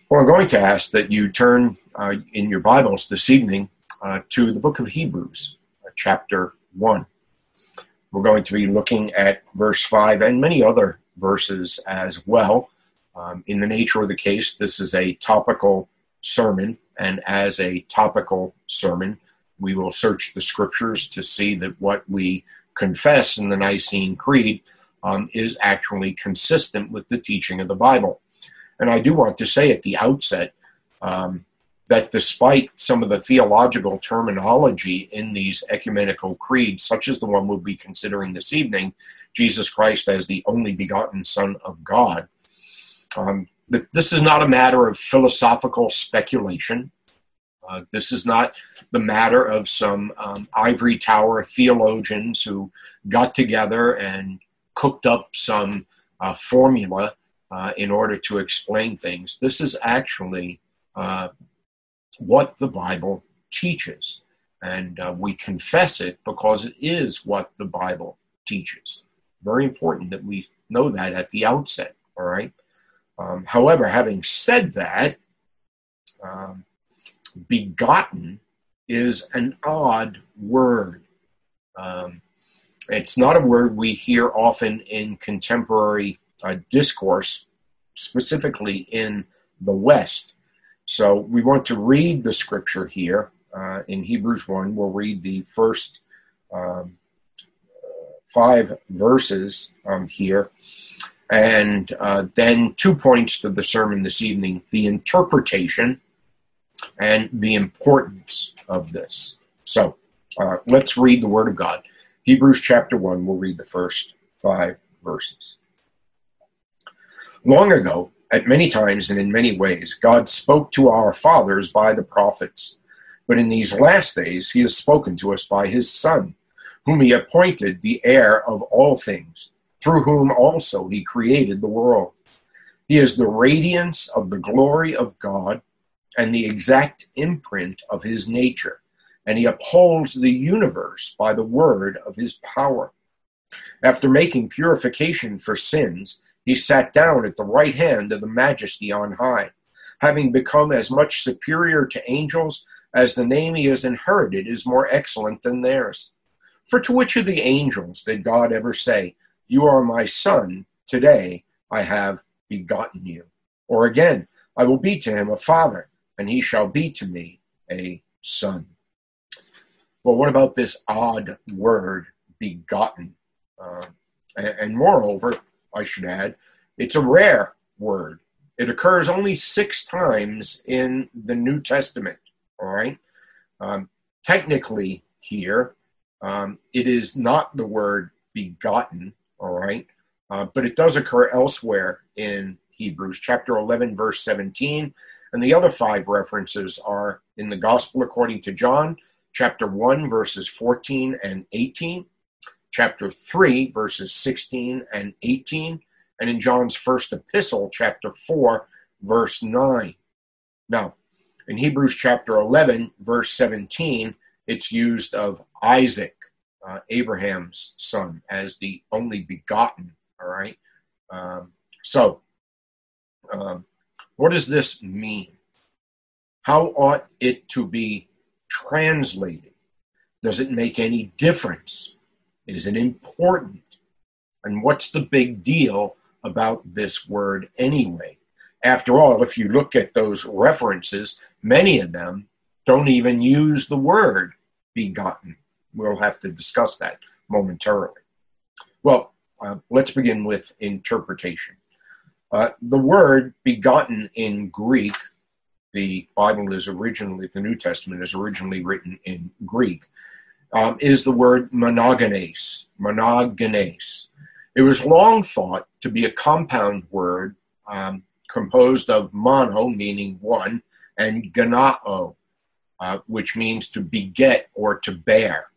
Well, I'm going to ask that you turn in your Bibles this evening to the book of Hebrews, chapter 1. We're going to be looking at verse 5 and many other verses as well. In the nature of the case, this is a topical sermon, and as a topical sermon, we will search the scriptures to see that what we confess in the Nicene Creed is actually consistent with the teaching of the Bible. And I do want to say at the outset that despite some of the theological terminology in these ecumenical creeds, such as the one we'll be considering this evening, Jesus Christ as the only begotten Son of God, this is not a matter of philosophical speculation. This is not the matter of some ivory tower theologians who got together and cooked up some formula in order to explain things. This is actually what the Bible teaches. And we confess it because it is what the Bible teaches. Very important that we know that at the outset, all right? However, having said that, begotten is an odd word. It's not a word we hear often in contemporary discourse, specifically in the West. So we want to read the scripture here in Hebrews 1. We'll read the first 5 verses here. And then 2 points to the sermon this evening, the interpretation and the importance of this. So let's read the Word of God. Hebrews chapter 1, we'll read the first 5 verses. Long ago, at many times and in many ways, God spoke to our fathers by the prophets. But in these last days, he has spoken to us by his Son, whom he appointed the heir of all things, through whom also he created the world. He is the radiance of the glory of God and the exact imprint of his nature, and he upholds the universe by the word of his power. After making purification for sins, he sat down at the right hand of the Majesty on high, having become as much superior to angels as the name he has inherited is more excellent than theirs. For to which of the angels did God ever say, "You are my son, today I have begotten you"? Or again, "I will be to him a father, and he shall be to me a son"? Well, what about this odd word, begotten? And moreover, I should add, it's a rare word. It occurs only 6 times in the New Testament, all right? Technically here, it is not the word begotten, all right? But it does occur elsewhere in Hebrews, chapter 11, verse 17, and the other 5 references are in the Gospel according to John, chapter 1, verses 14 and 18, chapter 3, verses 16 and 18, and in John's first epistle, chapter 4, verse 9. Now, in Hebrews chapter 11, verse 17, it's used of Isaac, Abraham's son, as the only begotten, all right? What does this mean? How ought it to be translated? Does it make any difference? Is it important? And what's the big deal about this word anyway? After all, if you look at those references, many of them don't even use the word begotten. We'll have to discuss that momentarily. Well, let's begin with interpretation. The word begotten in Greek, the New Testament is originally written in Greek, is the word monogenes. It was long thought to be a compound word composed of mono, meaning one, and genao, which means to beget or to bear,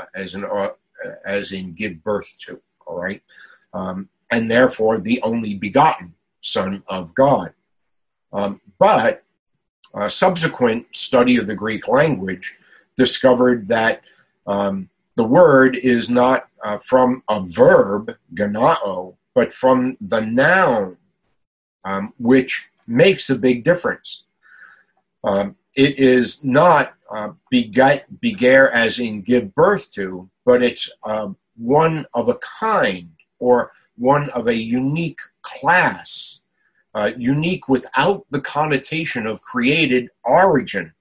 as in give birth to, all right? And therefore the only begotten Son of God. But subsequent study of the Greek language discovered that the word is not from a verb, genao, but from the noun, which makes a big difference. It is not begar as in give birth to, but it's one of a kind, or one of a unique class, unique without the connotation of created origin.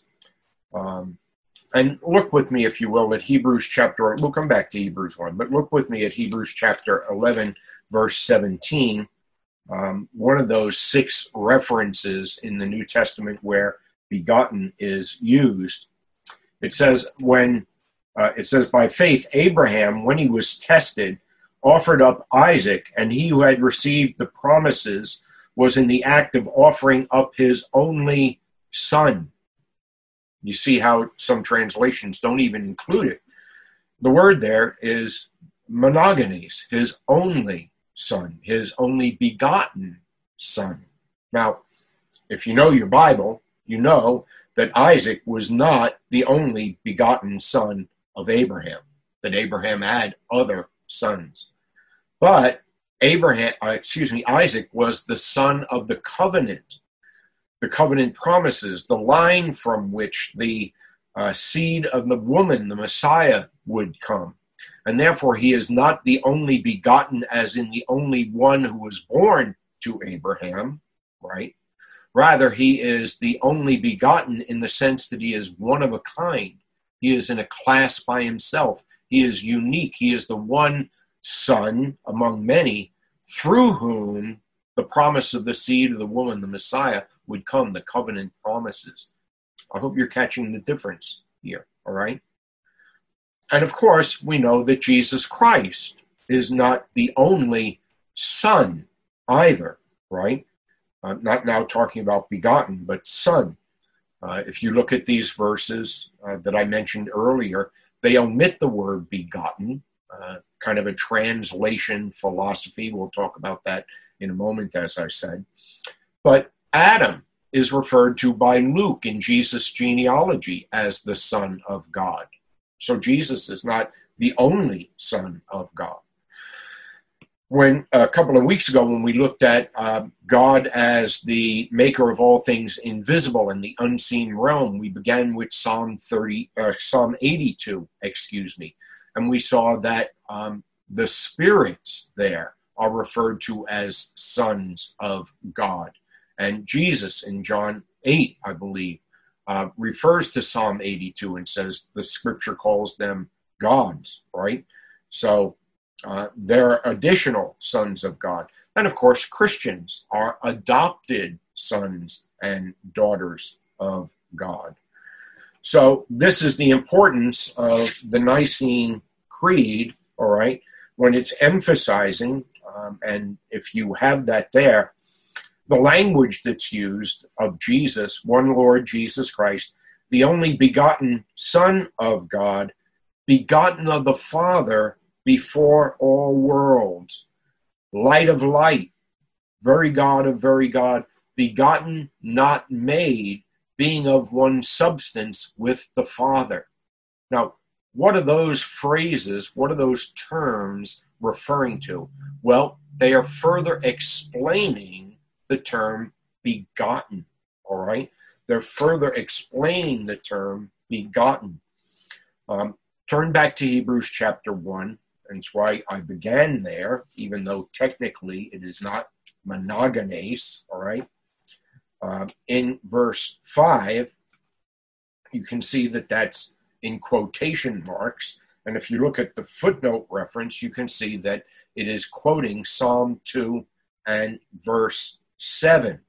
And look with me, if you will, at Hebrews chapter, we'll come back to Hebrews 1, but look with me at Hebrews chapter 11, verse 17, one of those 6 references in the New Testament where begotten is used. It says, by faith, Abraham, when he was tested, offered up Isaac, and he who had received the promises was in the act of offering up his only son. You see how some translations don't even include it. The word there is monogenes, his only son, his only begotten son. Now, if you know your Bible, you know that Isaac was not the only begotten son of Abraham, that Abraham had other sons. But Isaac was the son of the covenant promises, the line from which the seed of the woman, the Messiah, would come. And therefore, he is not the only begotten as in the only one who was born to Abraham, right? Rather, he is the only begotten in the sense that he is one of a kind. He is in a class by himself. He is unique. He is the one son among many through whom the promise of the seed of the woman, the Messiah, would come, the covenant promises. I hope you're catching the difference here, all right? And of course, we know that Jesus Christ is not the only son either, right? Not now talking about begotten, but son. If you look at these verses that I mentioned earlier, they omit the word begotten, kind of a translation philosophy. We'll talk about that in a moment, as I said. But Adam is referred to by Luke in Jesus' genealogy as the Son of God. So Jesus is not the only Son of God. When a couple of weeks ago, when we looked at God as the maker of all things invisible in the unseen realm, we began with Psalm 82, and we saw that the spirits there are referred to as sons of God. And Jesus in John 8, I believe, refers to Psalm 82 and says the scripture calls them gods, right? So they're additional sons of God. And of course, Christians are adopted sons and daughters of God. So this is the importance of the Nicene Creed, all right, when it's emphasizing, and if you have that there, the language that's used of Jesus, one Lord Jesus Christ, the only begotten Son of God, begotten of the Father before all worlds, light of light, very God of very God, begotten, not made, being of one substance with the Father. Now, what are those phrases, what are those terms referring to? Well, they are further explaining the term begotten, all right? They're further explaining the term begotten. Turn back to Hebrews chapter 1. That's why I began there, even though technically it is not monogenes, all right? In verse 5, you can see that that's in quotation marks. And if you look at the footnote reference, you can see that it is quoting Psalm 2 and verse 7.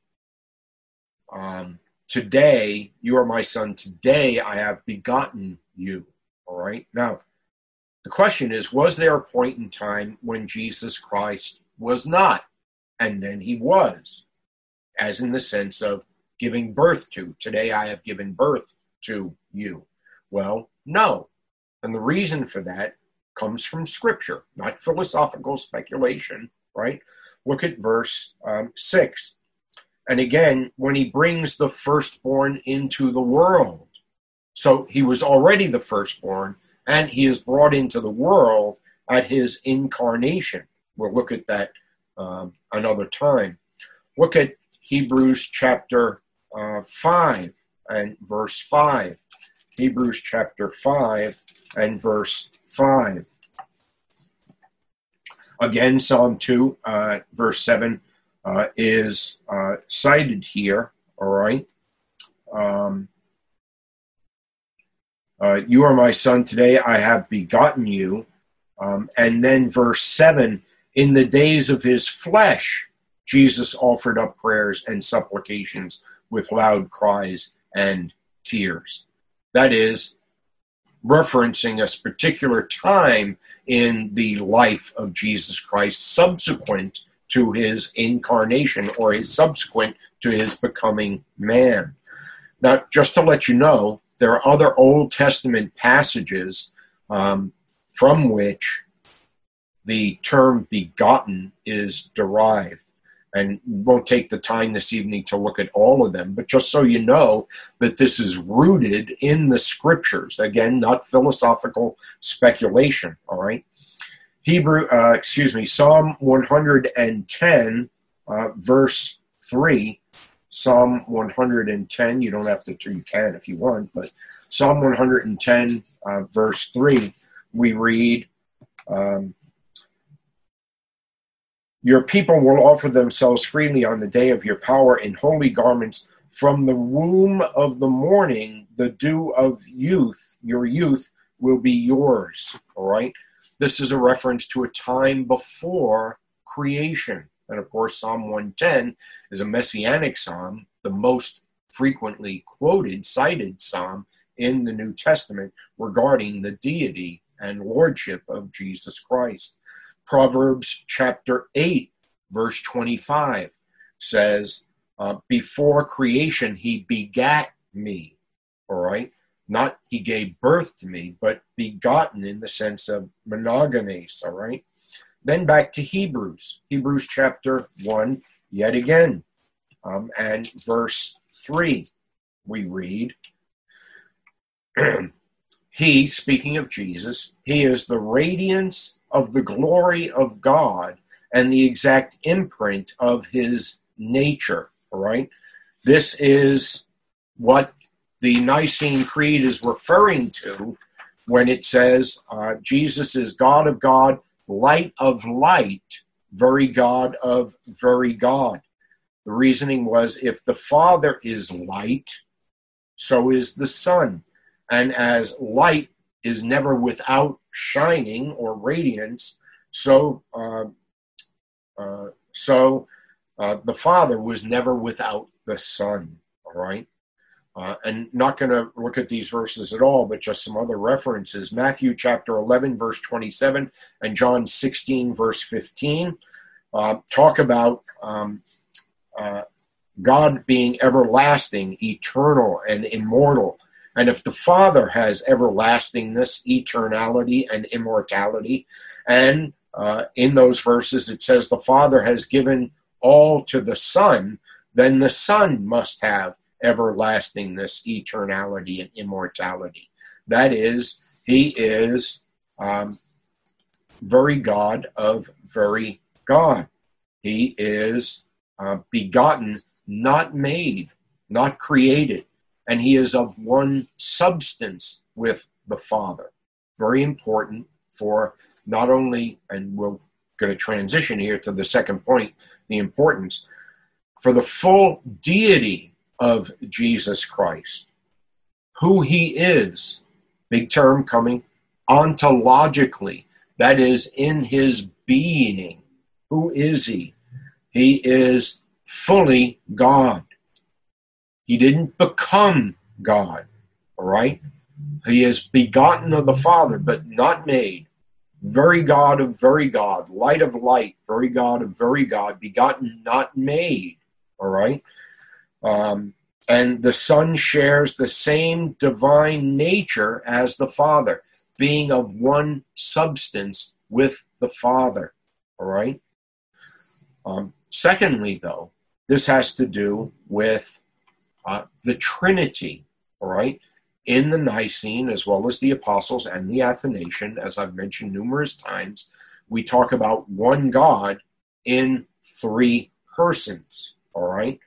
Today, you are my son. Today, I have begotten you. All right. Now, the question is, was there a point in time when Jesus Christ was not? And then he was, as in the sense of giving birth to. Today, I have given birth to you. Well, no. And the reason for that comes from Scripture, not philosophical speculation, right? Look at verse 6. And again, when he brings the firstborn into the world. So he was already the firstborn, and he is brought into the world at his incarnation. We'll look at that another time. Look at Hebrews chapter 5 and verse 5. Hebrews chapter 5 and verse 5. Again, Psalm 2, verse 7 is cited here, all right? You are my son, today I have begotten you. And then verse 7, in the days of his flesh, Jesus offered up prayers and supplications with loud cries and tears. That is, referencing a particular time in the life of Jesus Christ subsequent to his incarnation, or his subsequent to his becoming man. Now, just to let you know, there are other Old Testament passages from which the term begotten is derived. And we won't take the time this evening to look at all of them, but just so you know that this is rooted in the scriptures. Again, not philosophical speculation, all right? Psalm 110, verse 3. Psalm 110, you don't have to, you can if you want, but Psalm 110, verse 3, we read, your people will offer themselves freely on the day of your power in holy garments. From the womb of the morning, the dew of youth, your youth, will be yours. All right? This is a reference to a time before creation. And of course, Psalm 110 is a messianic psalm, the most frequently quoted, cited psalm in the New Testament regarding the deity and lordship of Jesus Christ. Proverbs chapter 8, verse 25 says, before creation, he begat me, all right? Not he gave birth to me, but begotten in the sense of monogenes, all right? Then back to Hebrews chapter 1, yet again, and verse 3, we read, he, speaking of Jesus, he is the radiance of the glory of God and the exact imprint of his nature, all right? This is what the Nicene Creed is referring to when it says Jesus is God of God, light of light, very God of very God. The reasoning was if the Father is light, so is the Son. And as light is never without shining or radiance, so the Father was never without the Son, all right? And not going to look at these verses at all, but just some other references. Matthew chapter 11, verse 27, and John 16, verse 15, talk about God being everlasting, eternal, and immortal. And if the Father has everlastingness, eternality, and immortality, and in those verses it says the Father has given all to the Son, then the Son must have everlastingness, eternality, and immortality. That is, he is very God of very God. He is begotten, not made, not created. And he is of one substance with the Father. Very important for not only, and we're going to transition here to the second point, the importance, for the full deity of Jesus Christ. Who he is, big term coming, ontologically, that is, in his being. Who is he? He is fully God. He didn't become God, all right? He is begotten of the Father, but not made. Very God of very God, light of light, very God of very God, begotten, not made, all right? And the Son shares the same divine nature as the Father, being of one substance with the Father, all right? Secondly, though, this has to do with the Trinity, all right? In the Nicene, as well as the Apostles and the Athanasian, as I've mentioned numerous times, we talk about one God in three persons, all right?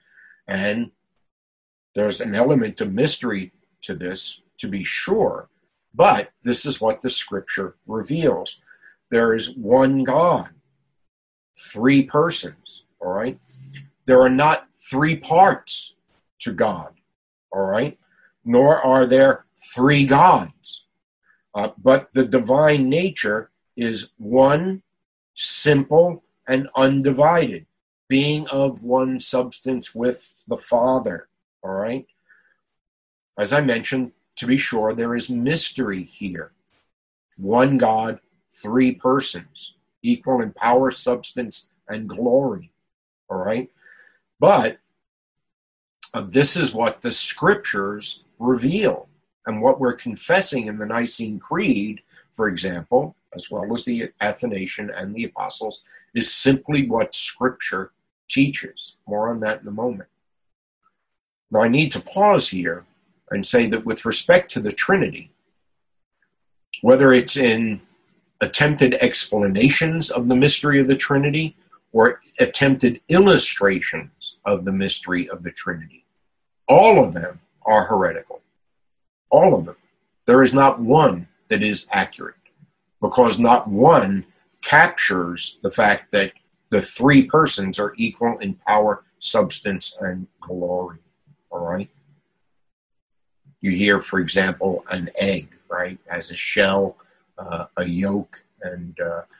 And there's an element of mystery to this, to be sure, but this is what the scripture reveals. There is one God, three persons, all right? There are not three parts to God, all right? Nor are there three gods. But the divine nature is one, simple, and undivided, being of one substance with the Father, all right? As I mentioned, to be sure, there is mystery here. One God, three persons, equal in power, substance, and glory, all right? But this is what the scriptures reveal. And what we're confessing in the Nicene Creed, for example, as well as the Athanasian and the Apostles, is simply what Scripture teaches. More on that in a moment. Now, I need to pause here and say that with respect to the Trinity, whether it's in attempted explanations of the mystery of the Trinity or attempted illustrations of the mystery of the Trinity, all of them are heretical. All of them. There is not one that is accurate, because not one captures the fact that the three persons are equal in power, substance, and glory. All right? You hear, for example, an egg, right, has a shell, a yolk, and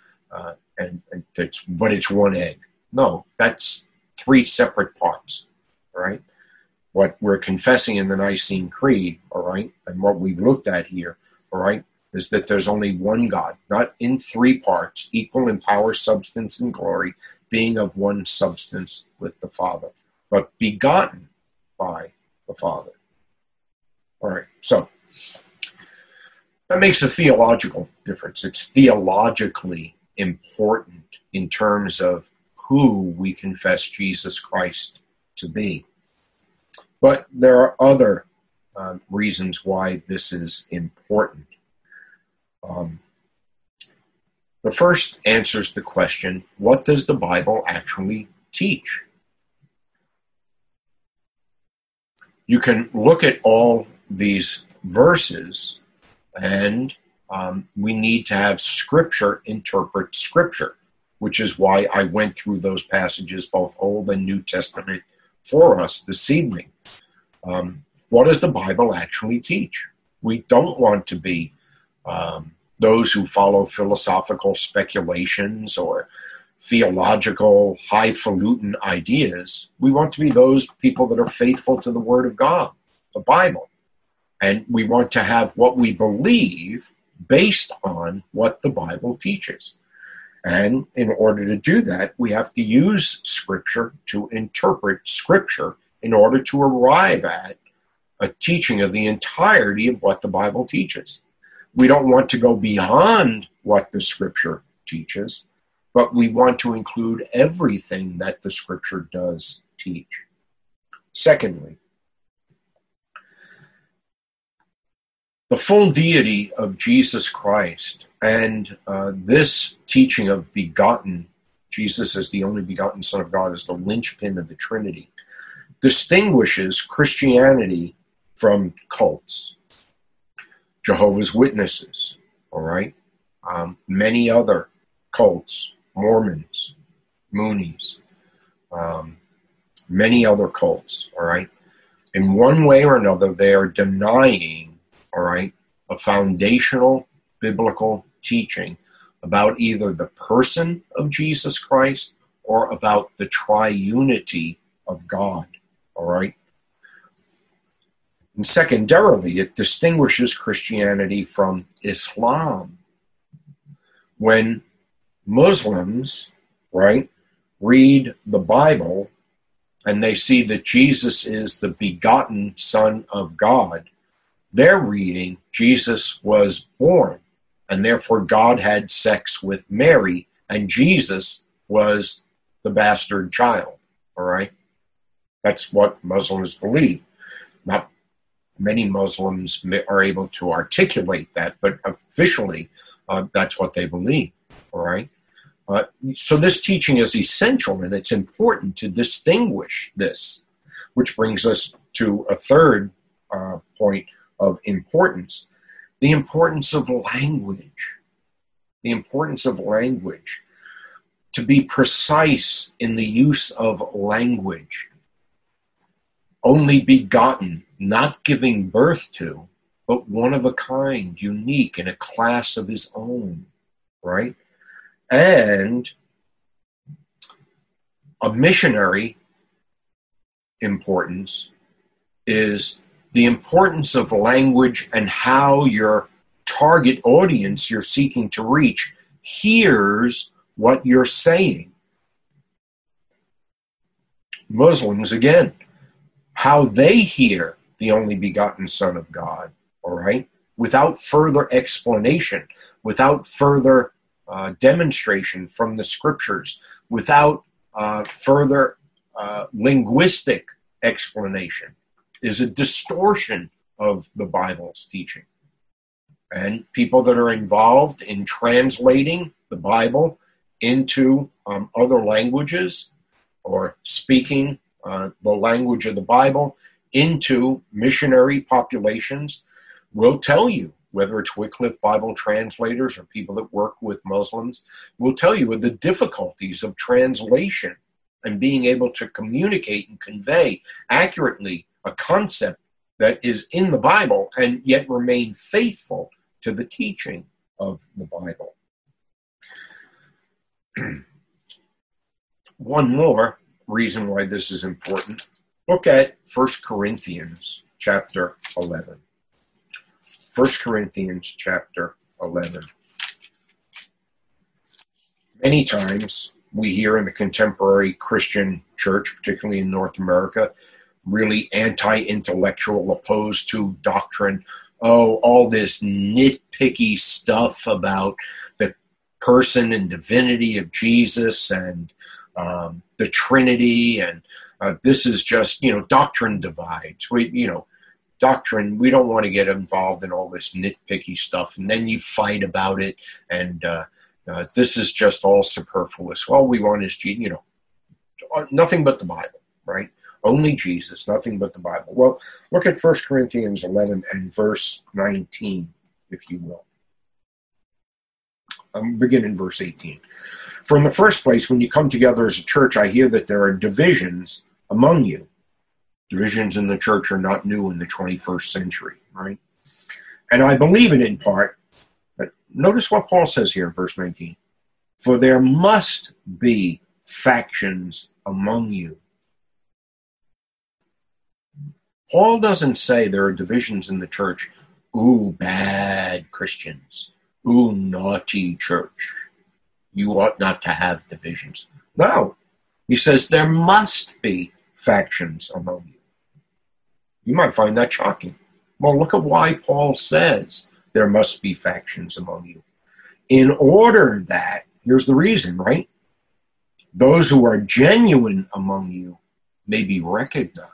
it's one egg. No, that's three separate parts. All right? What we're confessing in the Nicene Creed, all right, and what we've looked at here, all right, is that there's only one God, not in three parts, equal in power, substance, and glory, being of one substance with the Father, but begotten by the Father. All right, so that makes a theological difference. It's theologically important in terms of who we confess Jesus Christ to be. But there are other reasons why this is important. The first answers the question, what does the Bible actually teach? You can look at all these verses, and we need to have Scripture interpret Scripture, which is why I went through those passages, both Old and New Testament, for us this evening. What does the Bible actually teach? We don't want to be those who follow philosophical speculations or theological highfalutin ideas. We want to be those people that are faithful to the Word of God, the Bible. And we want to have what we believe based on what the Bible teaches. And in order to do that, we have to use Scripture to interpret Scripture in order to arrive at a teaching of the entirety of what the Bible teaches. We don't want to go beyond what the Scripture teaches, but we want to include everything that the Scripture does teach. Secondly, the full deity of Jesus Christ and this teaching of begotten, Jesus as the only begotten Son of God, is the linchpin of the Trinity, distinguishes Christianity from cults, Jehovah's Witnesses, all right? Many other cults, Mormons, Moonies, many other cults, all right? In one way or another, they are denying, all right, a foundational biblical teaching about either the person of Jesus Christ or about the triunity of God, all right? And secondarily, it distinguishes Christianity from Islam. When Muslims, right, read the Bible and they see that Jesus is the begotten Son of God, they're reading Jesus was born, and therefore God had sex with Mary, and Jesus was the bastard child, all right? That's what Muslims believe. Not many Muslims are able to articulate that, but officially that's what they believe, all right? So this teaching is essential, and it's important to distinguish this. which brings us to a third point of importance. The importance of language. The importance of language. To be precise in the use of language. Only begotten, not giving birth to, but one of a kind, unique, in a class of his own, right? And a missionary importance is the importance of language and how your target audience you're seeking to reach hears what you're saying. Muslims, again, how they hear the only begotten Son of God, all right, without further explanation, without further demonstration from the scriptures, without further linguistic explanation, is a distortion of the Bible's teaching. And people that are involved in translating the Bible into other languages or speaking the language of the Bible into missionary populations will tell you, whether it's Wycliffe Bible translators or people that work with Muslims, will tell you the difficulties of translation and being able to communicate and convey accurately a concept that is in the Bible and yet remain faithful to the teaching of the Bible. One more reason why this is important. Look at 1 Corinthians chapter 11. 1 Corinthians chapter 11. Many times we hear in the contemporary Christian church, particularly in North America, really anti-intellectual, opposed to doctrine. Oh, all this nitpicky stuff about the person and divinity of Jesus and the Trinity, and this is just, doctrine divides. Doctrine, we don't want to get involved in all this nitpicky stuff, and then you fight about it, and this is just all superfluous. All we want is, nothing but the Bible, right? Only Jesus, nothing but the Bible. Well, look at 1 Corinthians 11 and verse 19, if you will. Begin in verse 18. For in the first place, when you come together as a church, I hear that there are divisions among you. Divisions in the church are not new in the 21st century, right? And I believe it in part. But notice what Paul says here in verse 19. For there must be factions among you. Paul doesn't say there are divisions in the church. Ooh, bad Christians. Ooh, naughty church. You ought not to have divisions. No. He says there must be factions among you. You might find that shocking. Well, look at why Paul says there must be factions among you. In order that, here's the reason, right? Those who are genuine among you may be recognized.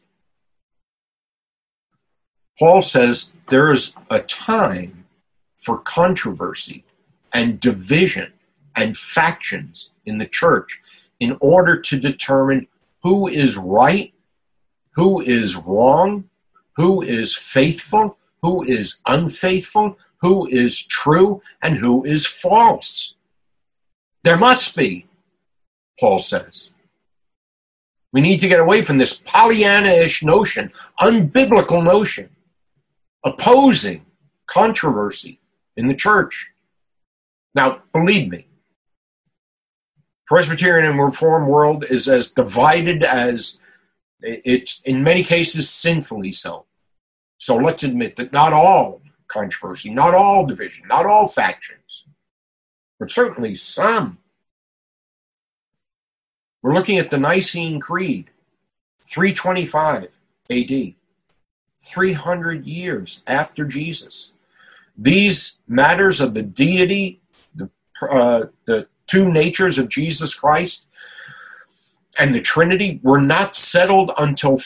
Paul says there is a time for controversy and division and factions in the church in order to determine who is right, who is wrong, who is faithful, who is unfaithful, who is true, and who is false. There must be, Paul says. We need to get away from this Pollyanna-ish notion, unbiblical notion, opposing controversy in the church. Now, believe me, Presbyterian and Reformed world is as divided as it's, in many cases, sinfully so. So let's admit that not all controversy, not all division, not all factions, but certainly some. We're looking at the Nicene Creed, 325 AD, 300 years after Jesus. These matters of the deity, the two natures of Jesus Christ, and the Trinity were not settled until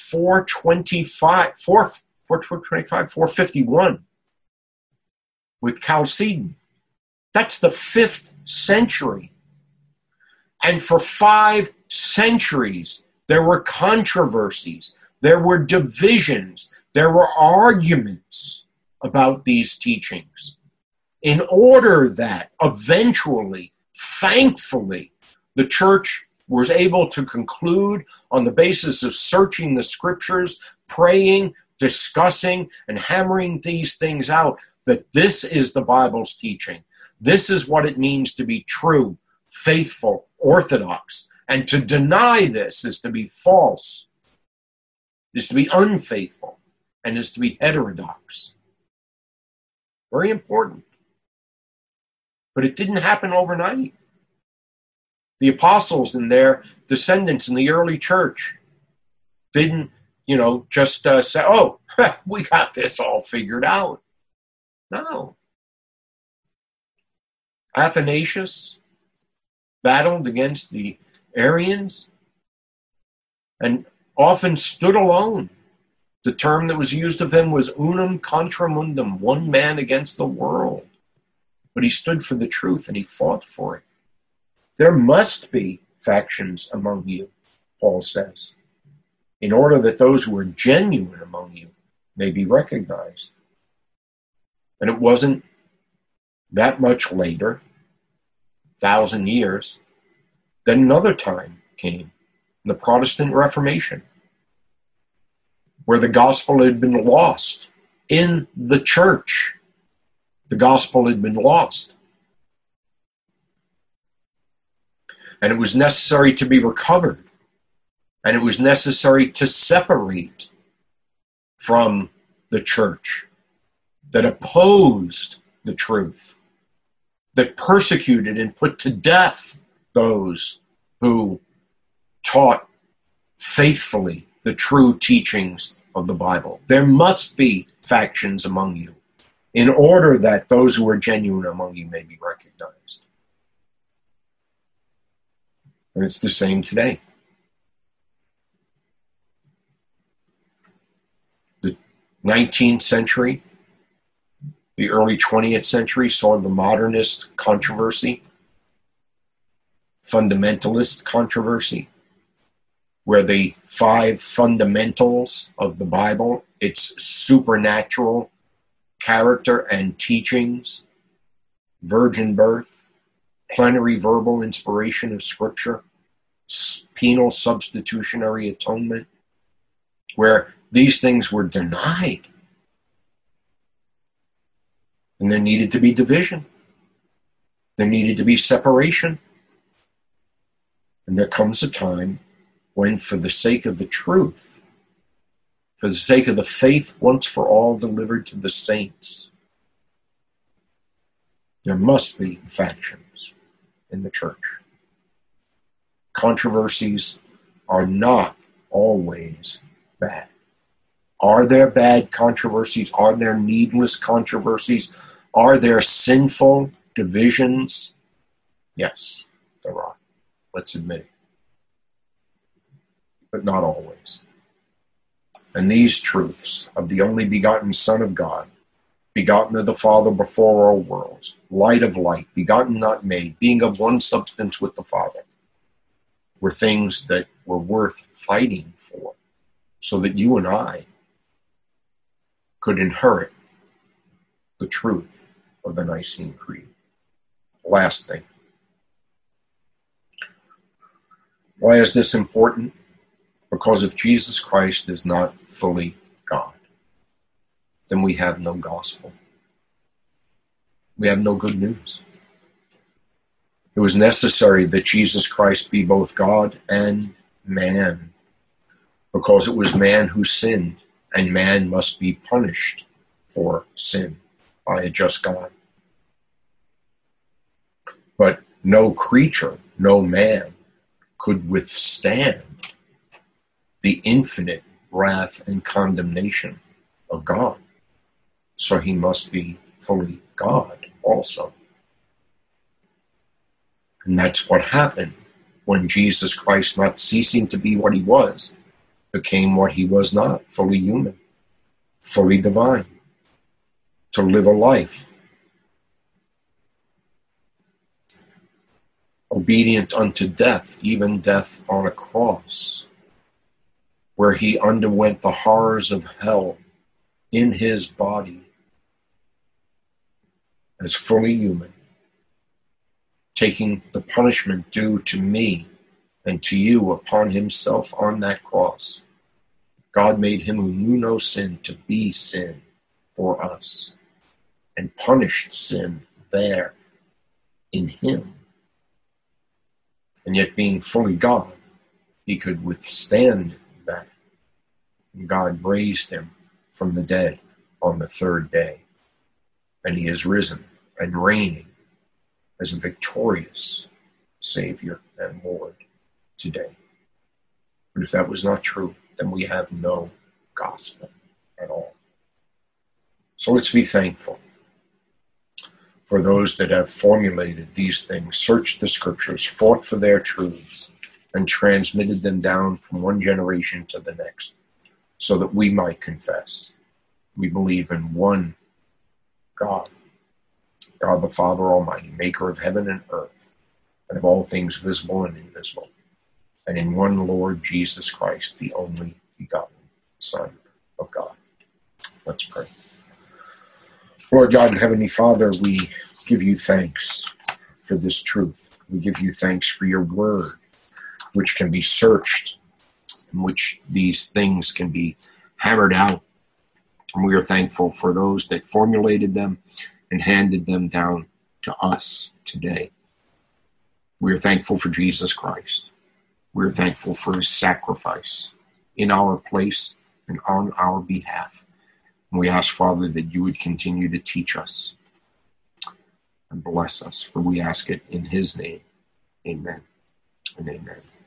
451 with Chalcedon. That's the 5th century. And for 5 centuries, there were controversies. There were divisions. There were arguments about these teachings. In order that eventually, thankfully, the church was able to conclude on the basis of searching the scriptures, praying, discussing, and hammering these things out, that this is the Bible's teaching. This is what it means to be true, faithful, orthodox. And to deny this is to be false, is to be unfaithful, and is to be heterodox. Very important. But it didn't happen overnight. The apostles and their descendants in the early church didn't, just say, oh, we got this all figured out. No. Athanasius battled against the Arians and often stood alone. The term that was used of him was unum contra mundum, one man against the world. But he stood for the truth and he fought for it. There must be factions among you, Paul says, in order that those who are genuine among you may be recognized. And it wasn't that much later, 1,000 years, that another time came, the Protestant Reformation, where the gospel had been lost in the church. The gospel had been lost. And it was necessary to be recovered. And it was necessary to separate from the church that opposed the truth, that persecuted and put to death those who taught faithfully the true teachings of the Bible. There must be factions among you in order that those who are genuine among you may be recognized. And it's the same today. The 19th century, the early 20th century saw the modernist controversy, fundamentalist controversy, where the 5 fundamentals of the Bible, its supernatural character and teachings, virgin birth, plenary verbal inspiration of Scripture, penal substitutionary atonement, where these things were denied. And there needed to be division. There needed to be separation. And there comes a time when, for the sake of the truth, for the sake of the faith once for all delivered to the saints, there must be factions in the church. Controversies are not always bad. Are there bad controversies? Are there needless controversies? Are there sinful divisions? Yes, there are. Let's admit it. But not always. And these truths of the only begotten Son of God, begotten of the Father before all worlds, light of light, begotten not made, being of one substance with the Father, were things that were worth fighting for, so that you and I could inherit the truth of the Nicene Creed. Last thing. Why is this important? Because if Jesus Christ is not fully God, then we have no gospel. We have no good news. It was necessary that Jesus Christ be both God and man, because it was man who sinned, and man must be punished for sin by a just God. But no creature, no man, could withstand the infinite wrath and condemnation of God. So he must be fully God also. And that's what happened when Jesus Christ, not ceasing to be what he was, became what he was not, fully human, fully divine, to live a life obedient unto death, even death on a cross. where he underwent the horrors of hell in his body as fully human, taking the punishment due to me and to you upon himself on that cross. God made him who knew no sin to be sin for us, and punished sin there in him. And yet, being fully God, he could withstand that. And God raised him from the dead on the third day. And he is risen and reigning as a victorious Savior and Lord today. But if that was not true, then we have no gospel at all. So let's be thankful for those that have formulated these things, searched the scriptures, fought for their truths, and transmitted them down from one generation to the next, so that we might confess. We believe in one God, God the Father Almighty, maker of heaven and earth, and of all things visible and invisible, and in one Lord Jesus Christ, the only begotten Son of God. Let's pray. Lord God and Heavenly Father, we give you thanks for this truth. We give you thanks for your word, which can be searched, in which these things can be hammered out. And we are thankful for those that formulated them and handed them down to us today. We are thankful for Jesus Christ. We are thankful for his sacrifice in our place and on our behalf. And we ask, Father, that you would continue to teach us and bless us, for we ask it in his name. Amen and amen.